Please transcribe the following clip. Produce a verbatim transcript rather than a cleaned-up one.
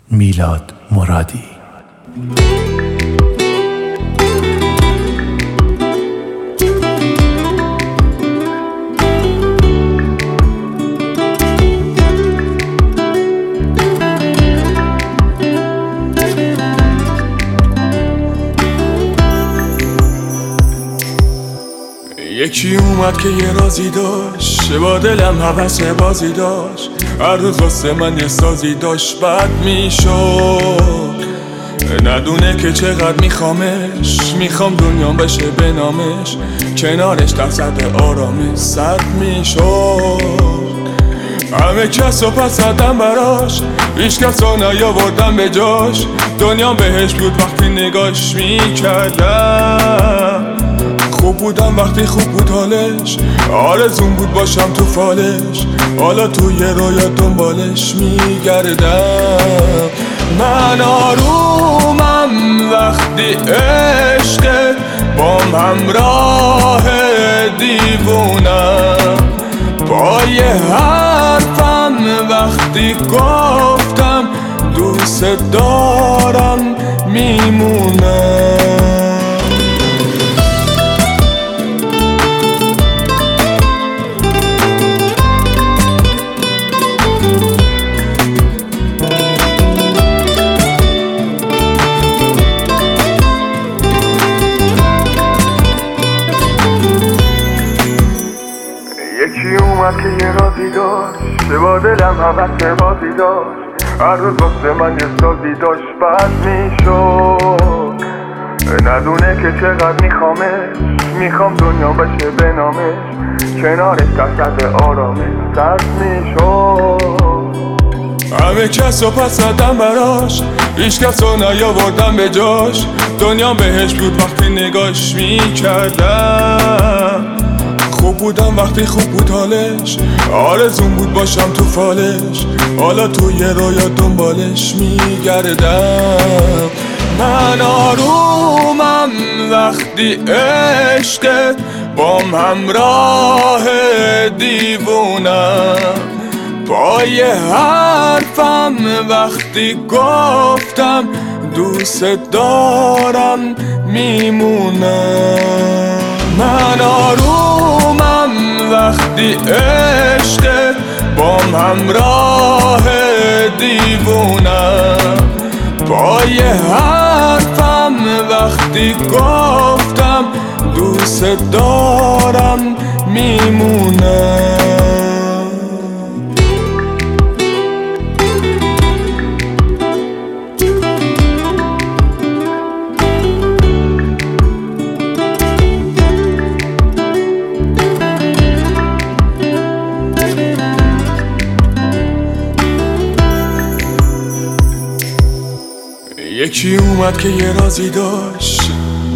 میلاد مرادی. یکی اومد که یه رازی داشت، با دلم هوس بازی داشت. هر روز واسه من یه سازی داشت، بد میشد ندونه که چقدر میخوامش. میخوام دنیام بشه به نامش، کنارش درصد آرامش صد میشد. همه کس و پس زدم براش، هیچ کس رو نیاوردم به جاش. دنیام بهش بود وقتی نگاش میکردم. خوب بودم وقتی خوب بود حالش، آرزون بود باشم تو فالش. حالا توی رویا دنبالش میگردم. من آرومم وقتی عشق بام همراه دیوونم. با یه حرفم وقتی گفتم دوست دارم میمونم. یکی اومد که یه رازی داشت، با دلم هوس بازی داشت. هر روز واسه من یه سازی داشت، بد میشد ندونه که چقدر میخوامش. میخوام دنیا بشه به نامش، کنارش درصد آرامش صد میشد. همه کس رو پس زدم براش، هیچ کس رو نیاوردم به جاش. دنیا بهش بود وقتی نگاش میکردم. خوب بودم وقتی خوب بود حالش، آرزون بود باشم تو فالش. حالا توی رویا دنبالش میگردم. من آرومم وقتی عشق بام همراه دیوونم. با یه حرفم وقتی گفتم دوست دارم میمونم. من آرومم وقتی عشق بام همراه دیوونم. با یه حرفم وقتی گفتم دوست دارم میمونم. یکی اومد که یه رازی داشت،